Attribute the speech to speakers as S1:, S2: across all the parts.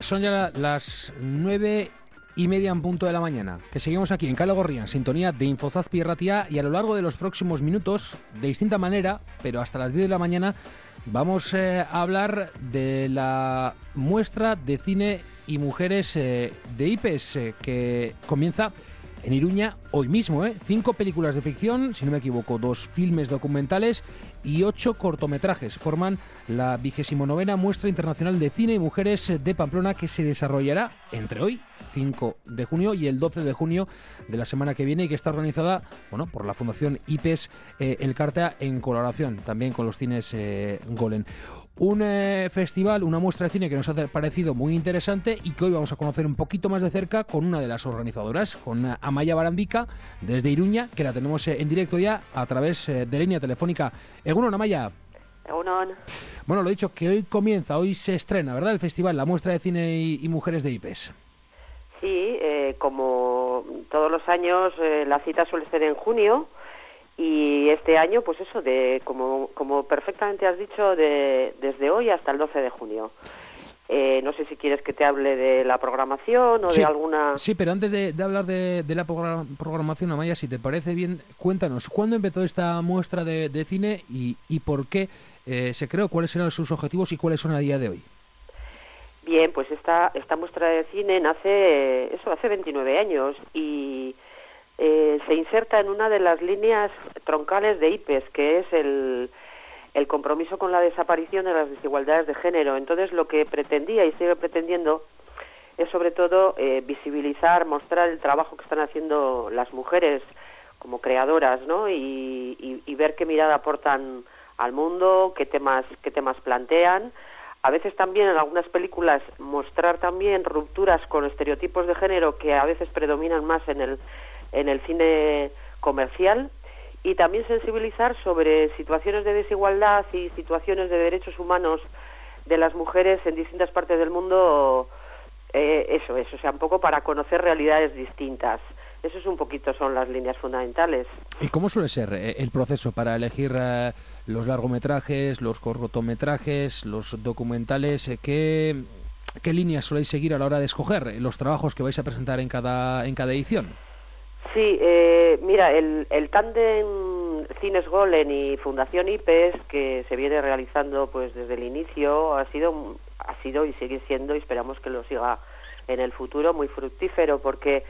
S1: Son ya las 9:30 en punto de la mañana, que seguimos aquí en Kale Gorria, en sintonía de Infozazpi y Ratia, y a lo largo de los próximos minutos, de distinta manera, pero hasta las 10 de la mañana, vamos a hablar de la muestra de cine y mujeres de IPES, que comienza en Iruña hoy mismo. 5 películas de ficción, si no me equivoco, 2 filmes documentales y 8 cortometrajes forman la 29ª Muestra Internacional de Cine y Mujeres de Pamplona, que se desarrollará entre hoy, 5 de junio, y el 12 de junio de la semana que viene, y que está organizada por la Fundación IPES El Cartea, en colaboración también con los cines Golem. Un festival, una muestra de cine que nos ha parecido muy interesante y que hoy vamos a conocer un poquito más de cerca con una de las organizadoras, con Amaia Barandica, desde Iruña, que la tenemos en directo ya a través de línea telefónica. Egunon, Amaia.
S2: Egunon.
S1: Bueno, lo dicho, que hoy comienza, hoy se estrena, ¿verdad?, el festival, la muestra de cine y mujeres de IPES.
S2: Sí, como todos los años, la cita suele ser en junio. Y este año, pues eso, como perfectamente has dicho, desde hoy hasta el 12 de junio. No sé si quieres que te hable de la programación o de alguna...
S1: Sí, pero antes de hablar de la programación, Amaia, si te parece bien, cuéntanos, ¿cuándo empezó esta muestra de cine y por qué se creó? ¿Cuáles eran sus objetivos y cuáles son a día de hoy?
S2: Bien, pues esta muestra de cine nace, hace 29 años y... se inserta en una de las líneas troncales de IPES, que es el compromiso con la desaparición de las desigualdades de género. Entonces, lo que pretendía y sigue pretendiendo es, sobre todo, visibilizar, mostrar el trabajo que están haciendo las mujeres como creadoras, ¿no? Y ver qué mirada aportan al mundo, qué temas plantean. A veces también, en algunas películas, mostrar también rupturas con estereotipos de género que a veces predominan más en el cine comercial, y también sensibilizar sobre situaciones de desigualdad y situaciones de derechos humanos de las mujeres en distintas partes del mundo, o sea, un poco para conocer realidades distintas. Eso es un poquito, son las líneas fundamentales.
S1: ¿Y cómo suele ser el proceso para elegir los largometrajes, los cortometrajes, los documentales? ¿Qué líneas soléis seguir a la hora de escoger los trabajos que vais a presentar en cada edición?
S2: Sí, mira, el tándem Cines Golem y Fundación IPES, que se viene realizando pues desde el inicio, ha sido y sigue siendo, y esperamos que lo siga en el futuro, muy fructífero, porque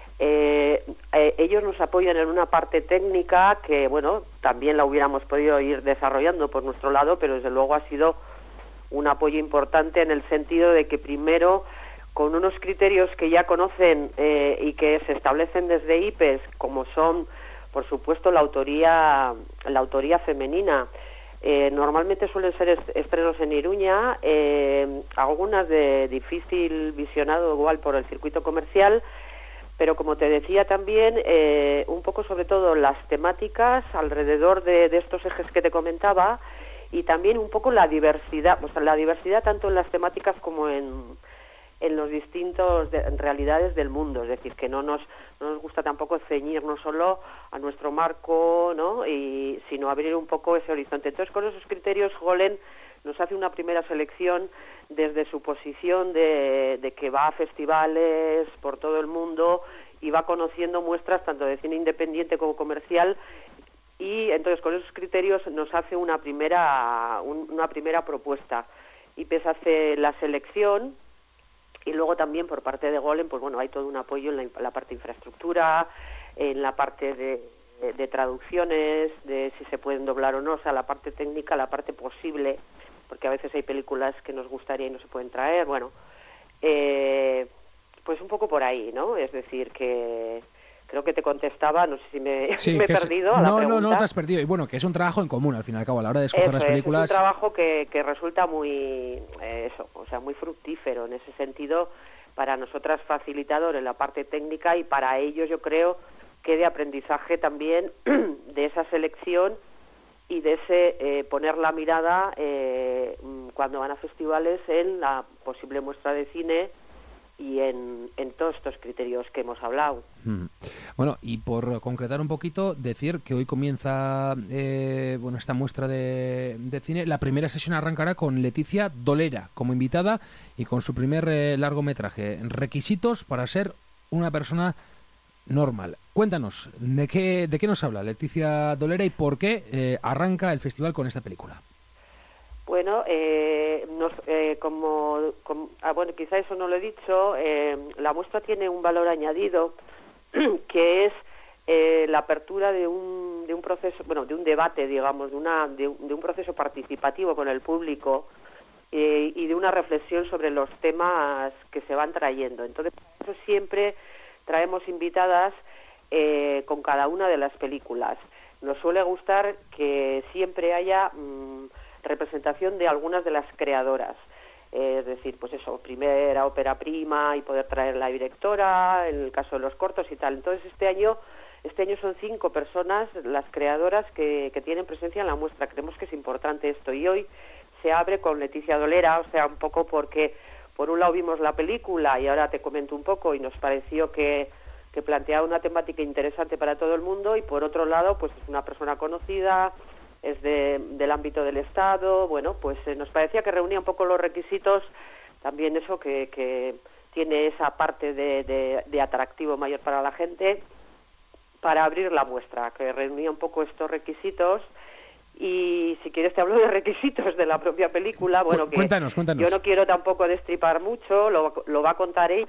S2: ellos nos apoyan en una parte técnica que, bueno, también la hubiéramos podido ir desarrollando por nuestro lado, pero desde luego ha sido un apoyo importante en el sentido de que primero, con unos criterios que ya conocen y que se establecen desde IPES, como son, por supuesto, la autoría femenina. Normalmente suelen ser estrenos en Iruña, algunas de difícil visionado igual por el circuito comercial, pero como te decía también, un poco sobre todo las temáticas alrededor de estos ejes que te comentaba, y también un poco la diversidad, la diversidad tanto en las temáticas como en los distintos realidades del mundo. Es decir, que no nos gusta tampoco ceñirnos solo a nuestro marco, ¿no?, sino abrir un poco ese horizonte. Entonces, con esos criterios, Golem nos hace una primera selección desde su posición de que va a festivales por todo el mundo y va conociendo muestras tanto de cine independiente como comercial, y entonces con esos criterios nos hace una primera propuesta. IPES hace la selección, y luego también por parte de Golem, pues bueno, hay todo un apoyo en la parte de infraestructura, en la parte de traducciones, de si se pueden doblar o no, o sea, la parte técnica, la parte posible, porque a veces hay películas que nos gustaría y no se pueden traer, bueno, pues un poco por ahí, ¿no? Es decir, que creo que te contestaba, no sé si me he perdido a la pregunta.
S1: No te has perdido, y bueno, que es un trabajo en común, al fin y al cabo, a la hora de escoger las películas.
S2: Es un trabajo que resulta muy, muy fructífero en ese sentido, para nosotras facilitador en la parte técnica, y para ellos yo creo que de aprendizaje también de esa selección y de ese poner la mirada cuando van a festivales en la posible muestra de cine y en todos estos criterios que hemos hablado.
S1: Bueno, y por concretar un poquito, decir que hoy comienza esta muestra de cine. La primera sesión arrancará con Leticia Dolera como invitada y con su primer largometraje. Requisitos para ser una persona normal. Cuéntanos, ¿de qué nos habla Leticia Dolera y por qué arranca el festival con esta película?
S2: Bueno, quizá eso no lo he dicho. La muestra tiene un valor añadido que es la apertura de un proceso, de un debate, digamos, de un proceso participativo con el público y de una reflexión sobre los temas que se van trayendo. Entonces, eso siempre traemos invitadas con cada una de las películas. Nos suele gustar que siempre haya representación de algunas de las creadoras, es decir, pues eso, primera ópera prima y poder traer la directora, en el caso de los cortos y tal. Entonces este año son 5 personas las creadoras que tienen presencia en la muestra. Creemos que es importante esto y hoy se abre con Leticia Dolera, o sea, un poco porque por un lado vimos la película y ahora te comento un poco y nos pareció que planteaba una temática interesante para todo el mundo y por otro lado pues es una persona conocida, es del ámbito del Estado, bueno, pues nos parecía que reunía un poco los requisitos, también eso que tiene esa parte de atractivo mayor para la gente, para abrir la muestra, que reunía un poco estos requisitos. Y si quieres te hablo de requisitos de la propia película, bueno, que
S1: cuéntanos.
S2: Yo no quiero tampoco destripar mucho, lo va a contar ella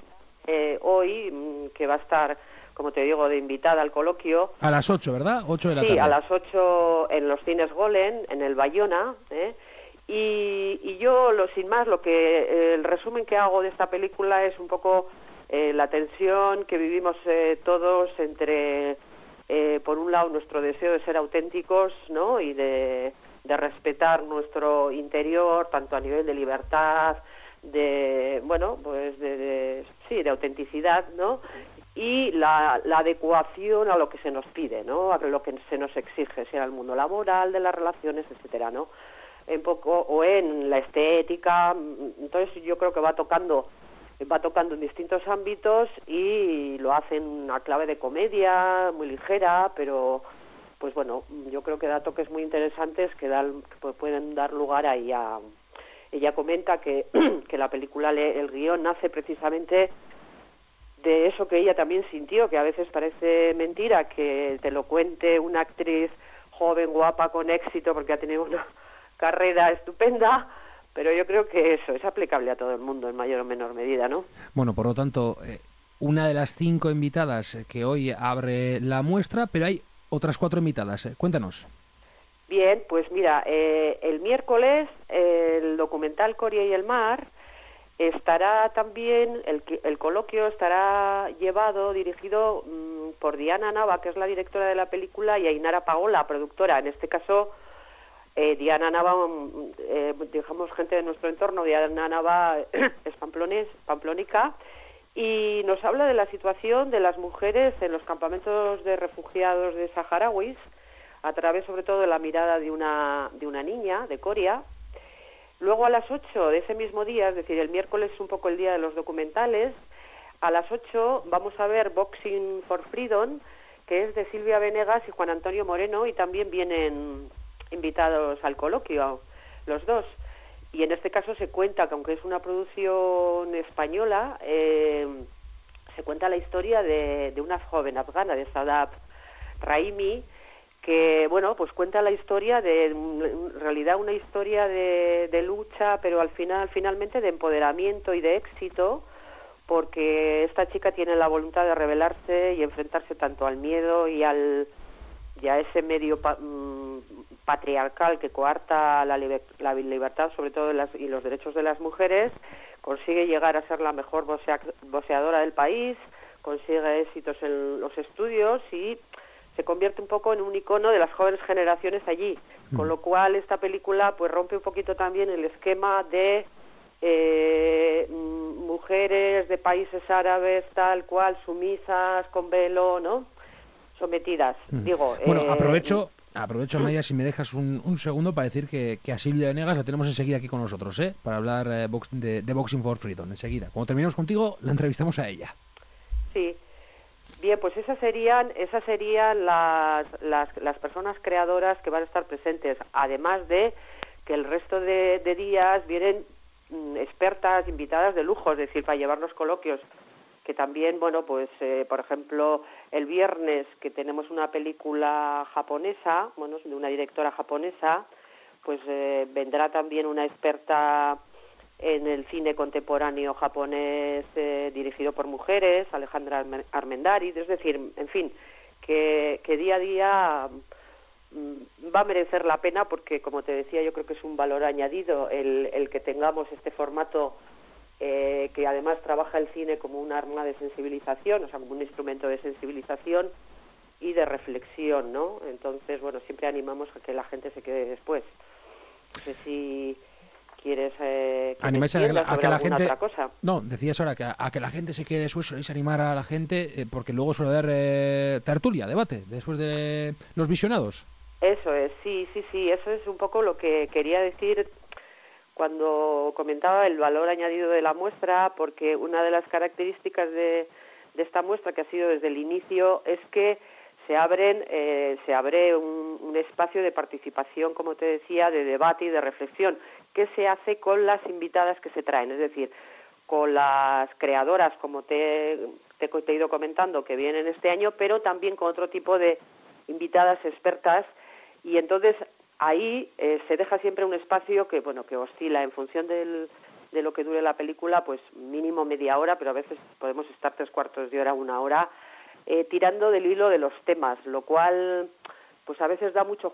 S2: hoy, que va a estar, como te digo, de invitada al coloquio.
S1: A las 8, ¿verdad? 8 de la tarde.
S2: Sí, a las 8 en los cines Golem, en el Bayona, y yo, sin más, el resumen que hago de esta película es un poco la tensión que vivimos todos entre, por un lado, nuestro deseo de ser auténticos, ¿no?, y de respetar nuestro interior, tanto a nivel de libertad, de autenticidad, ¿no?, y la adecuación a lo que se nos pide, ¿no?, a lo que se nos exige, sea el mundo laboral, de las relaciones, etcétera, ¿no?, un poco, o en la estética. Entonces yo creo que va tocando en distintos ámbitos y lo hacen a clave de comedia, muy ligera, pero pues bueno, yo creo que da toques muy interesantes que pueden dar lugar a ella. Ella comenta que la película, el guión nace precisamente de eso que ella también sintió, que a veces parece mentira que te lo cuente una actriz joven, guapa, con éxito, porque ha tenido una carrera estupenda, pero yo creo que eso es aplicable a todo el mundo en mayor o menor medida, ¿no?
S1: Bueno, por lo tanto, una de las 5 invitadas que hoy abre la muestra, pero hay otras 4 invitadas. Cuéntanos.
S2: Bien, pues mira, el miércoles el documental Coria y el mar estará también, el coloquio estará dirigido por Diana Nava, que es la directora de la película, y Ainara Pagola, productora. En este caso, Diana Nava, digamos, gente de nuestro entorno. Diana Nava es pamplónica y nos habla de la situación de las mujeres en los campamentos de refugiados de saharauis, a través sobre todo de la mirada de una niña, de Coria. Luego a las 8 de ese mismo día, es decir, el miércoles es un poco el día de los documentales, a las 8 vamos a ver Boxing for Freedom, que es de Silvia Venegas y Juan Antonio Moreno, y también vienen invitados al coloquio, los dos. Y en este caso se cuenta que, aunque es una producción española, se cuenta la historia de una joven afgana, de Sadaf Raimi, que, bueno, pues cuenta la historia en realidad una historia de lucha, pero finalmente de empoderamiento y de éxito, porque esta chica tiene la voluntad de rebelarse y enfrentarse tanto al miedo y a ese medio patriarcal que coarta la libertad, sobre todo y los derechos de las mujeres. Consigue llegar a ser la mejor boxeadora del país, consigue éxitos en los estudios y se convierte un poco en un icono de las jóvenes generaciones allí, con lo cual esta película pues rompe un poquito también el esquema de mujeres de países árabes tal cual, sumisas, con velo, ¿no?, sometidas.
S1: Bueno, aprovecho Aprovecho, Amaya, si me dejas un segundo para decir que a Silvia Venegas la tenemos enseguida aquí con nosotros, para hablar de Boxing for Freedom, enseguida. Cuando terminemos contigo, la entrevistamos a ella.
S2: Sí. Bien, pues esas serían las personas creadoras que van a estar presentes, además de que el resto de días vienen expertas, invitadas de lujo, es decir, para llevar los coloquios, que también, bueno, pues, por ejemplo, el viernes, que tenemos una película japonesa, bueno, de una directora japonesa, pues vendrá también una experta en el cine contemporáneo japonés dirigido por mujeres, Alejandra Armendáriz, es decir, en fin, que día a día va a merecer la pena porque, como te decía, yo creo que es un valor añadido el que tengamos este formato que además trabaja el cine como un arma de sensibilización, o sea, como un instrumento de sensibilización y de reflexión, ¿no? Entonces, bueno, siempre animamos a que la gente se quede después. No sé si quieres
S1: animáis a que la gente
S2: otra cosa.
S1: No, decías ahora que a que la gente se quede después, soléis animar a la gente porque luego suele haber tertulia, debate después de los visionados.
S2: Eso es, sí, eso es un poco lo que quería decir cuando comentaba el valor añadido de la muestra, porque una de las características de esta muestra, que ha sido desde el inicio, es que se abre un espacio de participación, como te decía, de debate y de reflexión, que se hace con las invitadas que se traen, es decir, con las creadoras, como te he ido comentando, que vienen este año, pero también con otro tipo de invitadas expertas, y entonces ahí se deja siempre un espacio que, bueno, que oscila en función de lo que dure la película, pues mínimo media hora, pero a veces podemos estar 3/4 de hora, 1 hora, tirando del hilo de los temas, lo cual pues a veces da mucho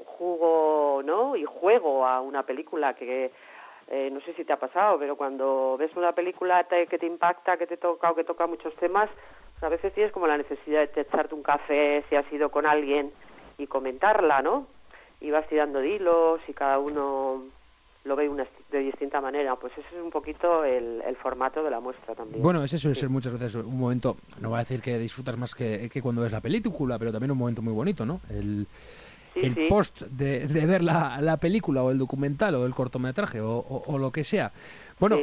S2: jugo, ¿no? Y juego a una película que no sé si te ha pasado, pero cuando ves una película que te impacta, que te toca o que toca muchos temas, pues a veces tienes como la necesidad de echarte un café si has ido con alguien y comentarla, ¿no? Y vas tirando de hilos y cada uno lo ve de distinta manera. Pues ese es un poquito el formato de la muestra también.
S1: Bueno, ese suele ser muchas veces un momento, no voy a decir que disfrutas más que cuando ves la película, pero también un momento muy bonito, ¿no? El post de ver la película o el documental o el cortometraje o lo que sea. Bueno,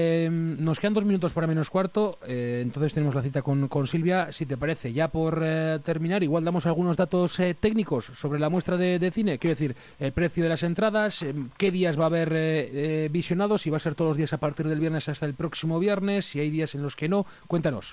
S1: nos quedan 2 minutos para -4, entonces tenemos la cita con Silvia. Si te parece, ya por terminar, igual damos algunos datos técnicos sobre la muestra de cine. Quiero decir, el precio de las entradas, qué días va a haber visionados, si va a ser todos los días a partir del viernes hasta el próximo viernes, si hay días en los que no. Cuéntanos.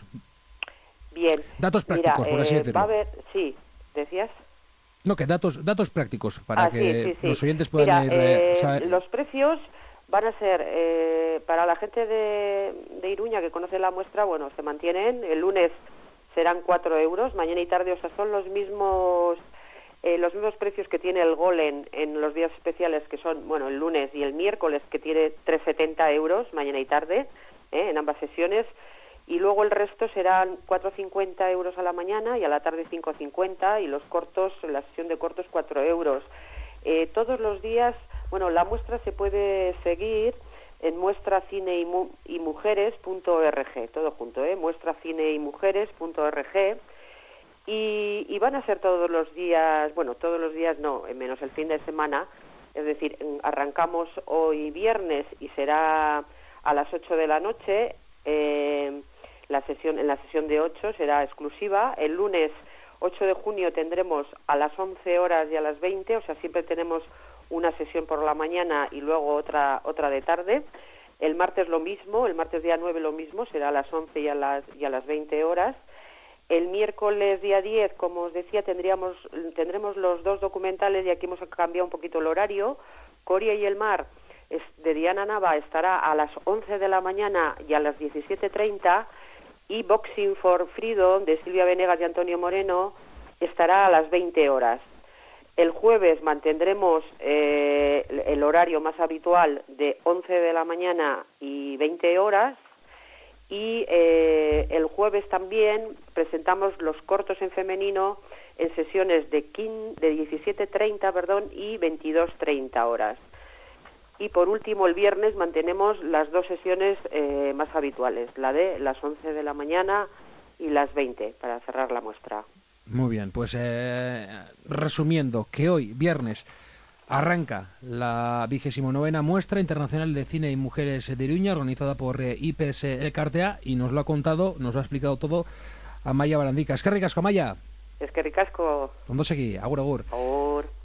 S2: Bien.
S1: Datos prácticos, por así decirlo.
S2: Va a haber, sí, ¿decías?
S1: No, que datos prácticos para que los oyentes puedan
S2: ir... los precios van a ser, para la gente de Iruña que conoce la muestra, bueno, se mantienen. El lunes serán 4 euros, mañana y tarde, o sea, son los mismos precios que tiene el Golem en los días especiales, que son, bueno, el lunes y el miércoles, que tiene 3,70 euros, mañana y tarde, en ambas sesiones. Y luego el resto serán 4,50 euros a la mañana y a la tarde 5,50, y los cortos, la sesión de cortos, 4 euros. Todos los días, bueno, la muestra se puede seguir en muestracineymujeres.org, todo junto, muestracineymujeres.org, y van a ser todos los días, bueno, todos los días no, menos el fin de semana, es decir, arrancamos hoy viernes y será a las 8 de la noche, en la sesión de 8 será exclusiva. El lunes 8 de junio tendremos a las 11 horas y a las 20, o sea, siempre tenemos una sesión por la mañana y luego otra de tarde. El martes lo mismo, el martes día 9 lo mismo, será a las 11 y a las 20 horas. El miércoles día 10, como os decía, tendremos los 2 documentales, y aquí hemos cambiado un poquito el horario. Coria y el mar, de Diana Nava, estará a las 11 de la mañana y a las 17:30, y Boxing for Freedom, de Silvia Venegas y Antonio Moreno, estará a las 20 horas. El jueves mantendremos el horario más habitual de 11 de la mañana y 20 horas, y el jueves también presentamos los cortos en femenino en sesiones de 17:30, y 22:30 horas. Y por último, el viernes mantenemos las 2 sesiones más habituales, la de las 11 de la mañana y las 20, para cerrar la muestra.
S1: Muy bien, pues resumiendo, que hoy, viernes, arranca la 29ª Muestra Internacional de Cine y Mujeres de Iruña, organizada por IPES Elkartea, y nos lo ha explicado todo Amaia Barandica. Eskerrik asko, Amaia.
S2: Eskerrik asko.
S1: Ondo segi, agur, agur.
S2: Agur.